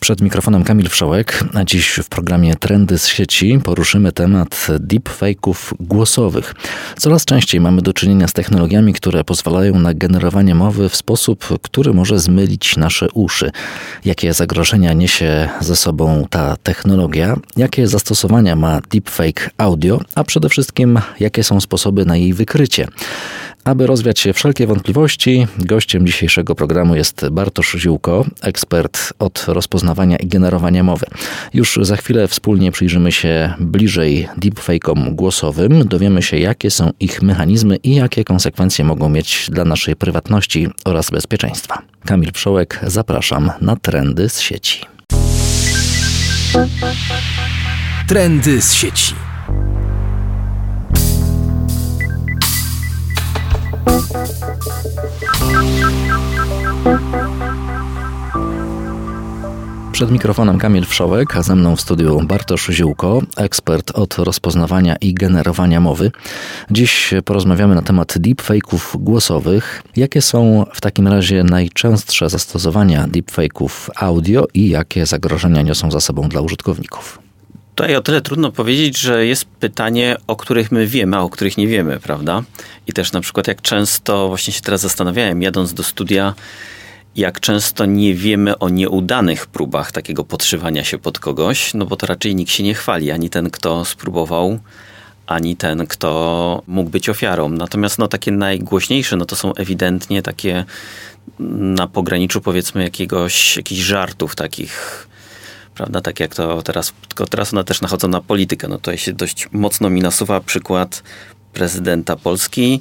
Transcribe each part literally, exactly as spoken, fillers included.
Przed mikrofonem Kamil Wszołek, a dziś w programie Trendy z sieci poruszymy temat deepfake'ów głosowych. Coraz częściej mamy do czynienia z technologiami, które pozwalają na generowanie mowy w sposób, który może zmylić nasze uszy. Jakie zagrożenia niesie ze sobą ta technologia? Jakie zastosowania ma deepfake audio? A przede wszystkim, jakie są sposoby na jej wykrycie? Aby rozwiać się wszelkie wątpliwości, gościem dzisiejszego programu jest Bartosz Ziółko, ekspert od rozpoznawania i generowania mowy. Już za chwilę wspólnie przyjrzymy się bliżej deepfake'om głosowym, dowiemy się, jakie są ich mechanizmy i jakie konsekwencje mogą mieć dla naszej prywatności oraz bezpieczeństwa. Kamil Wszołek, zapraszam na Trendy z sieci. Trendy z sieci. Przed mikrofonem Kamil Wszołek, a ze mną w studiu Bartosz Ziółko, ekspert od rozpoznawania i generowania mowy. Dziś porozmawiamy na temat deepfake'ów głosowych. Jakie są w takim razie najczęstsze zastosowania deepfake'ów audio i jakie zagrożenia niosą za sobą dla użytkowników? Tutaj o tyle trudno powiedzieć, że jest pytanie, o których my wiemy, a o których nie wiemy, prawda? I też na przykład jak często, właśnie się teraz zastanawiałem, jadąc do studia, jak często nie wiemy o nieudanych próbach takiego podszywania się pod kogoś, no bo to raczej nikt się nie chwali, ani ten, kto spróbował, ani ten, kto mógł być ofiarą. Natomiast no takie najgłośniejsze, no to są ewidentnie takie na pograniczu powiedzmy jakiegoś, jakichś żartów takich, prawda, tak jak to teraz, tylko teraz one też nachodzą na politykę. No tutaj się dość mocno mi nasuwa przykład prezydenta Polski,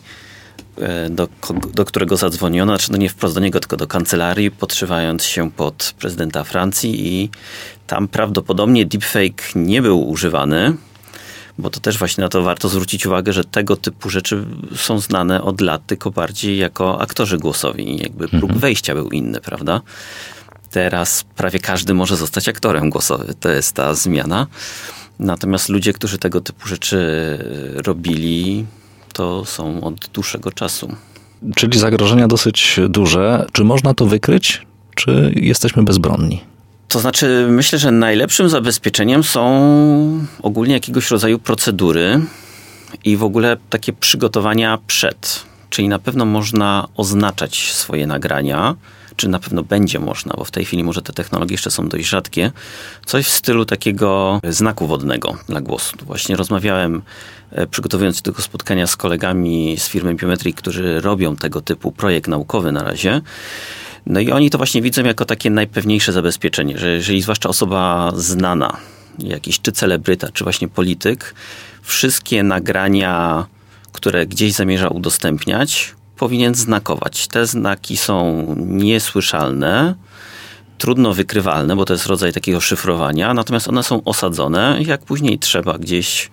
do, do którego zadzwoniono, znaczy no nie wprost do niego, tylko do kancelarii, podszywając się pod prezydenta Francji i tam prawdopodobnie deepfake nie był używany, bo to też właśnie na to warto zwrócić uwagę, że tego typu rzeczy są znane od lat, tylko bardziej jako aktorzy głosowi i jakby próg mhm. wejścia był inny, prawda? Teraz prawie każdy może zostać aktorem głosowym. To jest ta zmiana. Natomiast ludzie, którzy tego typu rzeczy robili, to są od dłuższego czasu. Czyli zagrożenia dosyć duże. Czy można to wykryć, czy jesteśmy bezbronni? To znaczy, myślę, że najlepszym zabezpieczeniem są ogólnie jakiegoś rodzaju procedury i w ogóle takie przygotowania przed. Czyli na pewno można oznaczać swoje nagrania, czy na pewno będzie można, bo w tej chwili może te technologie jeszcze są dość rzadkie, coś w stylu takiego znaku wodnego dla głosu. Właśnie rozmawiałem, przygotowując się do tego spotkania z kolegami z firmy Biometrii, którzy robią tego typu projekt naukowy na razie. No i oni to właśnie widzą jako takie najpewniejsze zabezpieczenie, że jeżeli zwłaszcza osoba znana, jakiś czy celebryta, czy właśnie polityk, wszystkie nagrania, które gdzieś zamierza udostępniać, powinien znakować. Te znaki są niesłyszalne, trudno wykrywalne, bo to jest rodzaj takiego szyfrowania, natomiast one są osadzone. Jak później trzeba gdzieś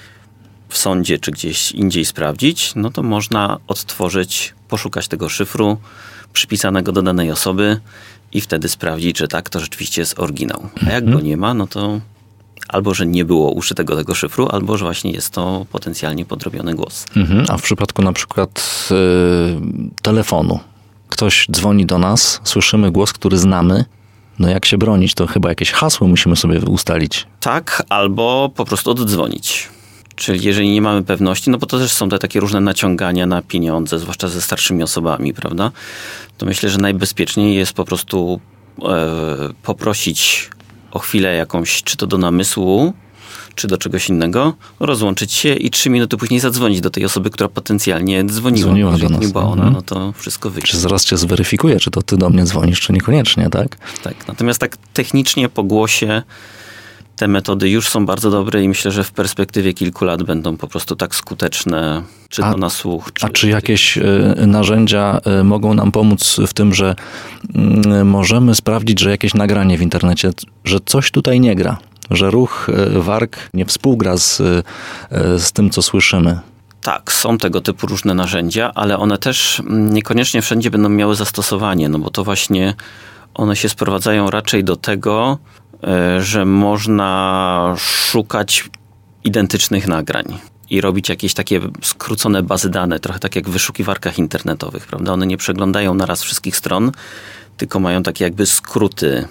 w sądzie czy gdzieś indziej sprawdzić, no to można odtworzyć, poszukać tego szyfru przypisanego do danej osoby i wtedy sprawdzić, że tak, to rzeczywiście jest oryginał. A jak go nie ma, no to albo, że nie było uszytego tego szyfru, albo, że właśnie jest to potencjalnie podrobiony głos. Mhm. A w przypadku na przykład yy, telefonu. Ktoś dzwoni do nas, słyszymy głos, który znamy. No jak się bronić? To chyba jakieś hasło musimy sobie ustalić. Tak, albo po prostu oddzwonić. Czyli jeżeli nie mamy pewności, no bo to też są te takie różne naciągania na pieniądze, zwłaszcza ze starszymi osobami, prawda? To myślę, że najbezpieczniej jest po prostu e, poprosić o chwilę jakąś, czy to do namysłu, czy do czegoś innego, rozłączyć się i trzy minuty później zadzwonić do tej osoby, która potencjalnie dzwoniła. Dzwoniła do Jeżeli nas. nie była ona, Mhm. no to wszystko wyjdzie. Czy zaraz cię zweryfikuję, czy to ty do mnie dzwonisz, czy niekoniecznie, tak? Tak, natomiast tak technicznie po głosie te metody już są bardzo dobre i myślę, że w perspektywie kilku lat będą po prostu tak skuteczne, czy a, to na słuch. Czy a czy jakieś y, narzędzia y, mogą nam pomóc w tym, że y, możemy sprawdzić, że jakieś nagranie w internecie, że coś tutaj nie gra, że ruch, y, warg nie współgra z, y, z tym, co słyszymy? Tak, są tego typu różne narzędzia, ale one też niekoniecznie wszędzie będą miały zastosowanie, no bo to właśnie one się sprowadzają raczej do tego, że można szukać identycznych nagrań i robić jakieś takie skrócone bazy danych, trochę tak jak w wyszukiwarkach internetowych, prawda? One nie przeglądają naraz wszystkich stron, tylko mają takie jakby skróty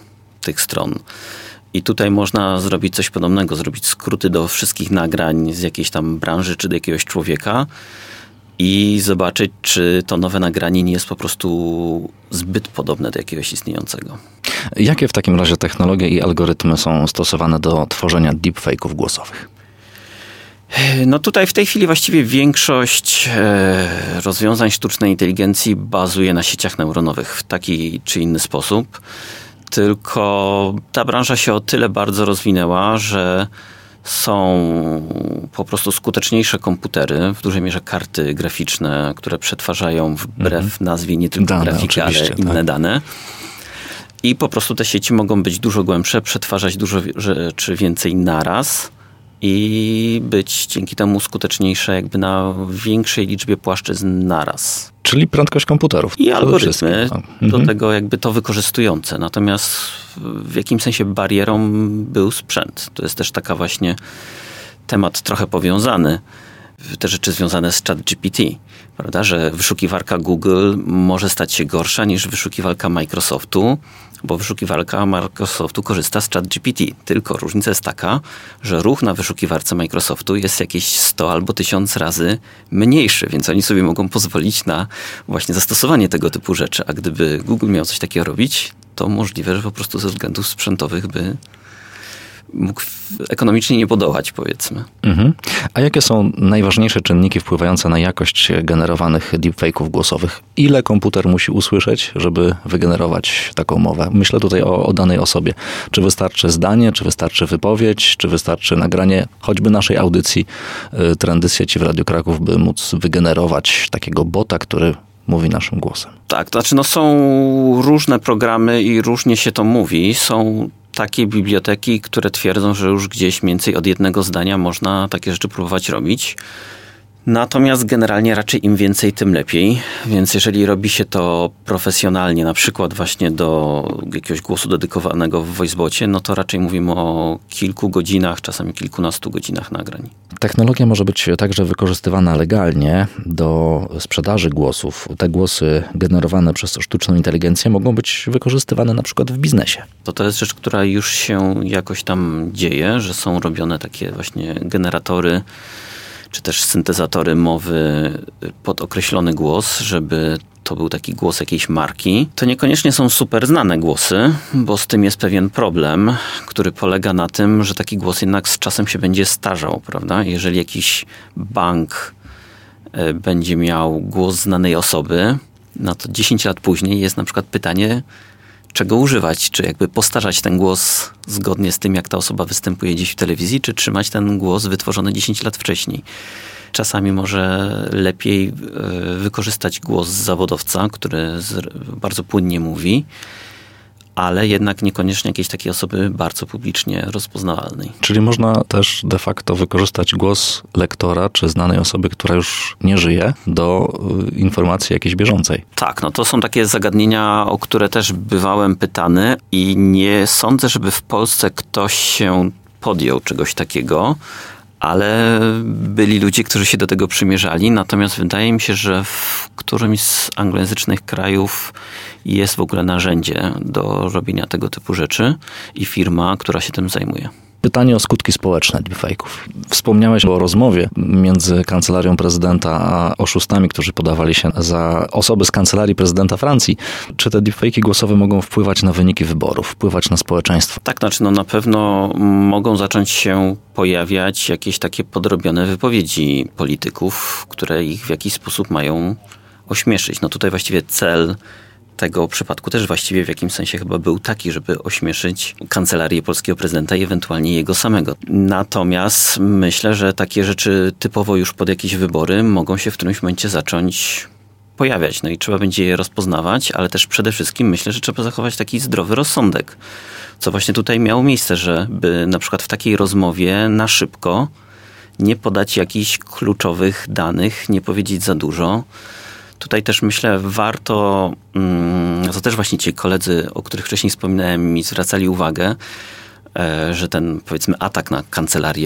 tych stron. I tutaj można zrobić coś podobnego, zrobić skróty do wszystkich nagrań z jakiejś tam branży czy do jakiegoś człowieka i zobaczyć, czy to nowe nagranie nie jest po prostu zbyt podobne do jakiegoś istniejącego. Jakie w takim razie technologie i algorytmy są stosowane do tworzenia deepfake'ów głosowych? No tutaj w tej chwili właściwie większość e, rozwiązań sztucznej inteligencji bazuje na sieciach neuronowych w taki czy inny sposób. Tylko ta branża się o tyle bardzo rozwinęła, że są po prostu skuteczniejsze komputery, w dużej mierze karty graficzne, które przetwarzają wbrew mhm. nazwie nie tylko dane, grafiki, ale inne tak. dane. I po prostu te sieci mogą być dużo głębsze, przetwarzać dużo rzeczy więcej naraz i być dzięki temu skuteczniejsze jakby na większej liczbie płaszczyzn naraz. Czyli prędkość komputerów. I algorytmy do mhm. tego jakby to wykorzystujące. Natomiast w jakimś sensie barierą był sprzęt. To jest też taka właśnie temat trochę powiązany. Te rzeczy związane z ChatGPT. Prawda? Że wyszukiwarka Google może stać się gorsza niż wyszukiwarka Microsoftu, bo wyszukiwarka Microsoftu korzysta z ChatGPT. Tylko różnica jest taka, że ruch na wyszukiwarce Microsoftu jest jakieś sto albo tysiąc razy mniejszy, więc oni sobie mogą pozwolić na właśnie zastosowanie tego typu rzeczy. A gdyby Google miał coś takiego robić, to możliwe, że po prostu ze względów sprzętowych by mógł ekonomicznie nie podołać, powiedzmy. Mhm. A jakie są najważniejsze czynniki wpływające na jakość generowanych deepfake'ów głosowych? Ile komputer musi usłyszeć, żeby wygenerować taką mowę? Myślę tutaj o, o danej osobie. Czy wystarczy zdanie, czy wystarczy wypowiedź, czy wystarczy nagranie choćby naszej audycji y, Trendy z sieci w Radiu Kraków, by móc wygenerować takiego bota, który mówi naszym głosem? Tak, to znaczy no są różne programy i różnie się to mówi. Są takie biblioteki, które twierdzą, że już gdzieś mniej więcej od jednego zdania można takie rzeczy próbować robić. Natomiast generalnie raczej im więcej, tym lepiej. Więc jeżeli robi się to profesjonalnie, na przykład właśnie do jakiegoś głosu dedykowanego w voicebocie, no to raczej mówimy o kilku godzinach, czasami kilkunastu godzinach nagrań. Technologia może być także wykorzystywana legalnie do sprzedaży głosów. Te głosy generowane przez sztuczną inteligencję mogą być wykorzystywane na przykład w biznesie. To to jest rzecz, która już się jakoś tam dzieje, że są robione takie właśnie generatory czy też syntezatory mowy pod określony głos, żeby to był taki głos jakiejś marki. To niekoniecznie są super znane głosy, bo z tym jest pewien problem, który polega na tym, że taki głos jednak z czasem się będzie starzał, prawda? Jeżeli jakiś bank będzie miał głos znanej osoby, no to dziesięć lat później jest na przykład pytanie, czego używać, czy jakby postarzać ten głos zgodnie z tym, jak ta osoba występuje dziś w telewizji, czy trzymać ten głos wytworzony dziesięć lat wcześniej. Czasami może lepiej wykorzystać głos zawodowca, który bardzo płynnie mówi, ale jednak niekoniecznie jakiejś takiej osoby bardzo publicznie rozpoznawalnej. Czyli można też de facto wykorzystać głos lektora czy znanej osoby, która już nie żyje, do informacji jakiejś bieżącej. Tak, no to są takie zagadnienia, o które też bywałem pytany i nie sądzę, żeby w Polsce ktoś się podjął czegoś takiego, ale byli ludzie, którzy się do tego przymierzali, natomiast wydaje mi się, że w którymś z anglojęzycznych krajów jest w ogóle narzędzie do robienia tego typu rzeczy i firma, która się tym zajmuje. Pytanie o skutki społeczne deepfake'ów. Wspomniałeś o rozmowie między kancelarią prezydenta a oszustami, którzy podawali się za osoby z kancelarii prezydenta Francji. Czy te deepfake'i głosowe mogą wpływać na wyniki wyborów, wpływać na społeczeństwo? Tak, znaczy no na pewno mogą zacząć się pojawiać jakieś takie podrobione wypowiedzi polityków, które ich w jakiś sposób mają ośmieszyć. No tutaj właściwie cel tego przypadku też właściwie w jakimś sensie chyba był taki, żeby ośmieszyć kancelarię polskiego prezydenta i ewentualnie jego samego. Natomiast myślę, że takie rzeczy typowo już pod jakieś wybory mogą się w którymś momencie zacząć pojawiać. No i trzeba będzie je rozpoznawać, ale też przede wszystkim myślę, że trzeba zachować taki zdrowy rozsądek. Co właśnie tutaj miało miejsce, żeby na przykład w takiej rozmowie na szybko nie podać jakichś kluczowych danych, nie powiedzieć za dużo. Tutaj też myślę, warto, to też właśnie ci koledzy, o których wcześniej wspominałem, mi zwracali uwagę, że ten, powiedzmy, atak na kancelarię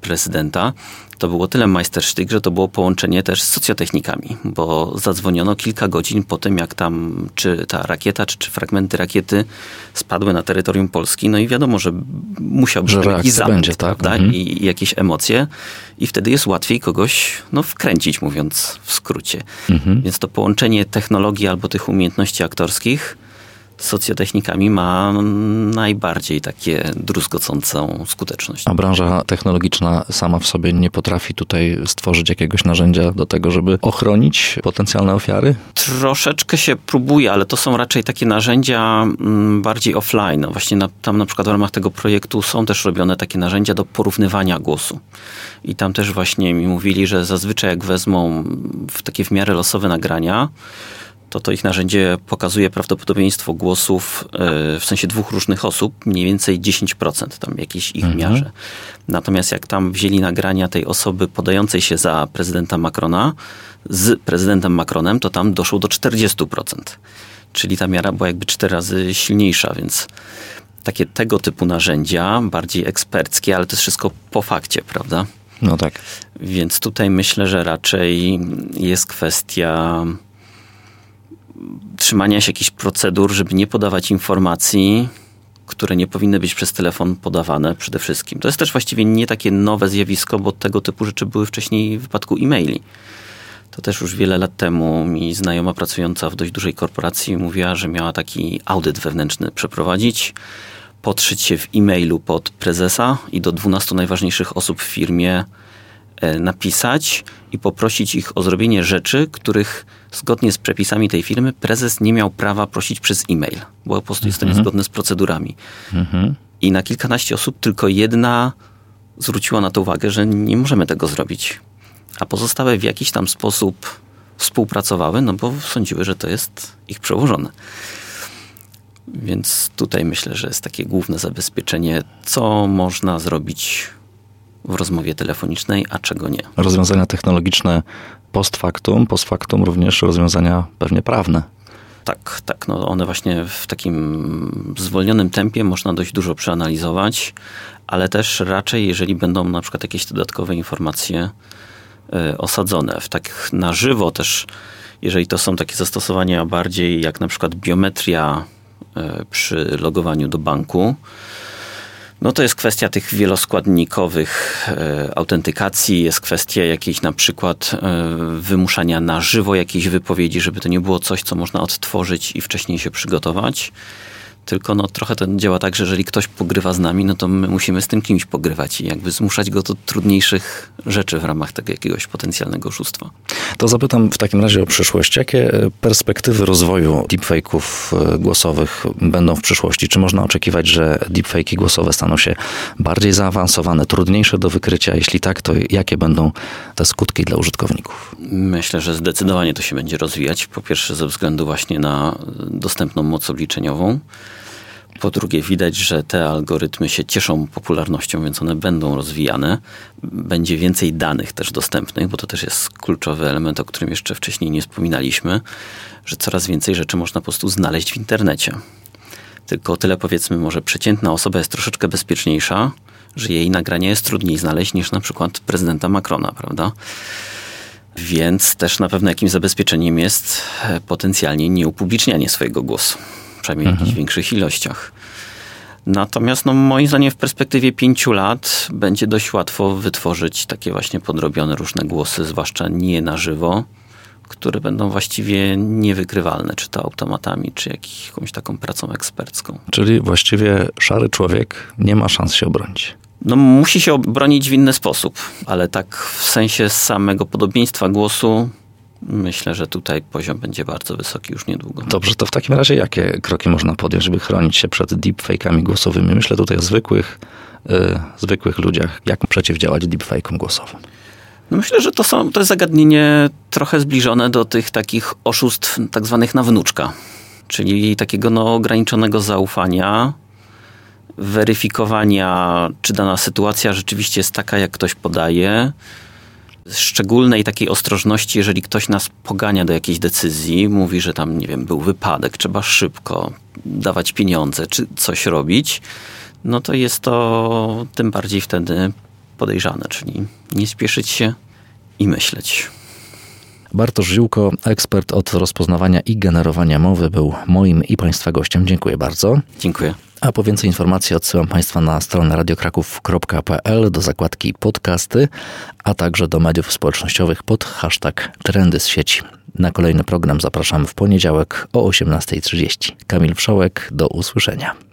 prezydenta, to było tyle majstersztyk, że to było połączenie też z socjotechnikami, bo zadzwoniono kilka godzin po tym, jak tam czy ta rakieta, czy, czy fragmenty rakiety spadły na terytorium Polski. No i wiadomo, że musiał być jakiś zamęt, będzie, tak? prawda? Mhm. I, I jakieś emocje. I wtedy jest łatwiej kogoś no, wkręcić, mówiąc w skrócie. Mhm. Więc to połączenie technologii albo tych umiejętności aktorskich z socjotechnikami ma najbardziej takie druzgocącą skuteczność. A branża technologiczna sama w sobie nie potrafi tutaj stworzyć jakiegoś narzędzia do tego, żeby ochronić potencjalne ofiary? Troszeczkę się próbuje, ale to są raczej takie narzędzia bardziej offline. No właśnie na, tam na przykład w ramach tego projektu są też robione takie narzędzia do porównywania głosu. I tam też właśnie mi mówili, że zazwyczaj jak wezmą w takie w miarę losowe nagrania, to to ich narzędzie pokazuje prawdopodobieństwo głosów yy, w sensie dwóch różnych osób, mniej więcej dziesięć procent tam jakiejś ich mhm. miarze. Natomiast jak tam wzięli nagrania tej osoby podającej się za prezydenta Macrona z prezydentem Macronem, to tam doszło do czterdzieści procent. Czyli ta miara była jakby cztery razy silniejsza, więc takie tego typu narzędzia, bardziej eksperckie, ale to jest wszystko po fakcie, prawda? No tak. Więc tutaj myślę, że raczej jest kwestia trzymania się jakichś procedur, żeby nie podawać informacji, które nie powinny być przez telefon podawane przede wszystkim. To jest też właściwie nie takie nowe zjawisko, bo tego typu rzeczy były wcześniej w wypadku e-maili. To też już wiele lat temu mi znajoma pracująca w dość dużej korporacji mówiła, że miała taki audyt wewnętrzny przeprowadzić, podszyć się w e-mailu pod prezesa i do dwunastu najważniejszych osób w firmie napisać i poprosić ich o zrobienie rzeczy, których zgodnie z przepisami tej firmy prezes nie miał prawa prosić przez e-mail, bo po prostu jest to niezgodne z procedurami. Mhm. I na kilkanaście osób tylko jedna zwróciła na to uwagę, że nie możemy tego zrobić. A pozostałe w jakiś tam sposób współpracowały, no bo sądziły, że to jest ich przełożone. Więc tutaj myślę, że jest takie główne zabezpieczenie, co można zrobić w rozmowie telefonicznej, a czego nie. Rozwiązania technologiczne post factum, post factum również rozwiązania pewnie prawne. Tak, tak. No one właśnie w takim zwolnionym tempie można dość dużo przeanalizować, ale też raczej, jeżeli będą na przykład jakieś dodatkowe informacje y, osadzone. W tak na żywo też, jeżeli to są takie zastosowania bardziej jak na przykład biometria y, przy logowaniu do banku, no to jest kwestia tych wieloskładnikowych e, autentykacji, jest kwestia jakiejś na przykład e, wymuszania na żywo jakiejś wypowiedzi, żeby to nie było coś, co można odtworzyć i wcześniej się przygotować. Tylko no trochę to działa tak, że jeżeli ktoś pogrywa z nami, no to my musimy z tym kimś pogrywać i jakby zmuszać go do trudniejszych rzeczy w ramach tego jakiegoś potencjalnego oszustwa. To zapytam w takim razie o przyszłość. Jakie perspektywy rozwoju deepfake'ów głosowych będą w przyszłości? Czy można oczekiwać, że deepfake'i głosowe staną się bardziej zaawansowane, trudniejsze do wykrycia? Jeśli tak, to jakie będą te skutki dla użytkowników? Myślę, że zdecydowanie to się będzie rozwijać. Po pierwsze ze względu właśnie na dostępną moc obliczeniową. Po drugie, widać, że te algorytmy się cieszą popularnością, więc one będą rozwijane. Będzie więcej danych też dostępnych, bo to też jest kluczowy element, o którym jeszcze wcześniej nie wspominaliśmy, że coraz więcej rzeczy można po prostu znaleźć w internecie. Tylko o tyle, powiedzmy, może przeciętna osoba jest troszeczkę bezpieczniejsza, że jej nagranie jest trudniej znaleźć niż na przykład prezydenta Macrona, prawda? Więc też na pewno jakimś zabezpieczeniem jest potencjalnie nieupublicznianie swojego głosu. Przynajmniej w mhm. jakichś większych ilościach. Natomiast no, moim zdaniem w perspektywie pięciu lat będzie dość łatwo wytworzyć takie właśnie podrobione różne głosy, zwłaszcza nie na żywo, które będą właściwie niewykrywalne, czy to automatami, czy jakąś taką pracą ekspercką. Czyli właściwie szary człowiek nie ma szans się obronić. No musi się obronić w inny sposób, ale tak w sensie samego podobieństwa głosu myślę, że tutaj poziom będzie bardzo wysoki już niedługo. Dobrze, to w takim razie jakie kroki można podjąć, żeby chronić się przed deepfake'ami głosowymi? Myślę tutaj o zwykłych, yy, zwykłych ludziach. Jak przeciwdziałać deepfake'om głosowym? No myślę, że to, są, to jest zagadnienie trochę zbliżone do tych takich oszustw tak zwanych na wnuczka. Czyli takiego no, ograniczonego zaufania, weryfikowania, czy dana sytuacja rzeczywiście jest taka, jak ktoś podaje, szczególnej takiej ostrożności, jeżeli ktoś nas pogania do jakiejś decyzji, mówi, że tam, nie wiem, był wypadek, trzeba szybko dawać pieniądze, czy coś robić, no to jest to tym bardziej wtedy podejrzane, czyli nie spieszyć się i myśleć. Bartosz Ziółko, ekspert od rozpoznawania i generowania mowy, był moim i Państwa gościem. Dziękuję bardzo. Dziękuję. A po więcej informacji odsyłam Państwa na stronę radiokraków kropka p l do zakładki podcasty, a także do mediów społecznościowych pod hashtag Trendy z sieci. Na kolejny program zapraszam w poniedziałek o osiemnasta trzydzieści. Kamil Wszołek, do usłyszenia.